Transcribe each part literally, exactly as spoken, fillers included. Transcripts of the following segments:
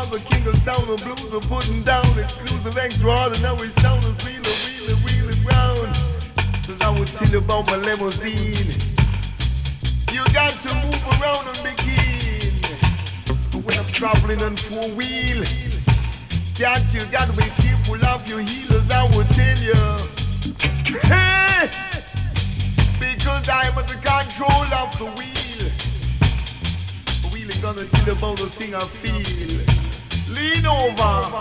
the king of sound of blues are putting down exclusive extraordinary sound is really, really, really ground. Cause I will tell you about my limousine. You got to move around and be keen. When I'm traveling on four wheel, can't you got to be careful of your healers, I will tell you. Hey! Because I'm at the control of the wheel. The wheel is gonna tell you about the thing I feel. Lean over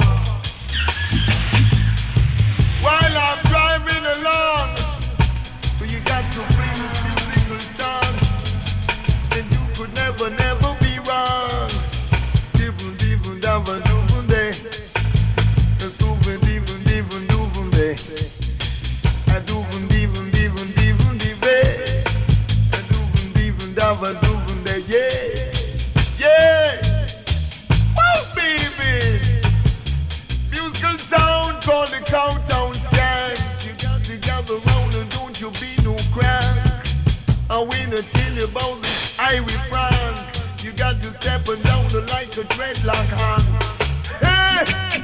while I'm driving along. So you got to bring this musical song, and you could never, never be wrong. Different, different, different, different day. Different, different, different, different day. I do different, different, different, different day. I do different, different, different day. Yeah, yeah. Woo, baby. Musical sound called the countdown skank. You got to gather round and don't you be no crank. I wanna tell you about this Irish Frank. You got to step down the like a dreadlock hand. Hey!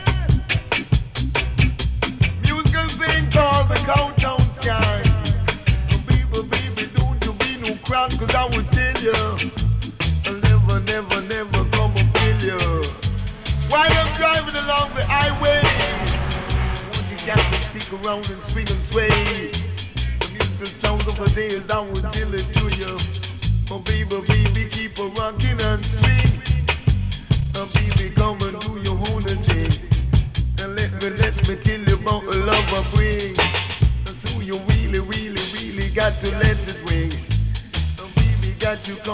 Musical thing called the countdown skank. Baby, baby, don't you be no crank, cause I will tell you, I'll never, never, never come and kill you. While I'm driving along the highway, you got to stick around and swing and sway. The musical sounds of the days, I will tell it to you. Oh baby, baby, keep a rocking and swing. Oh baby, come and do your own thing. And let me, let me tell you about the love I bring. That's who you really, really, really got to let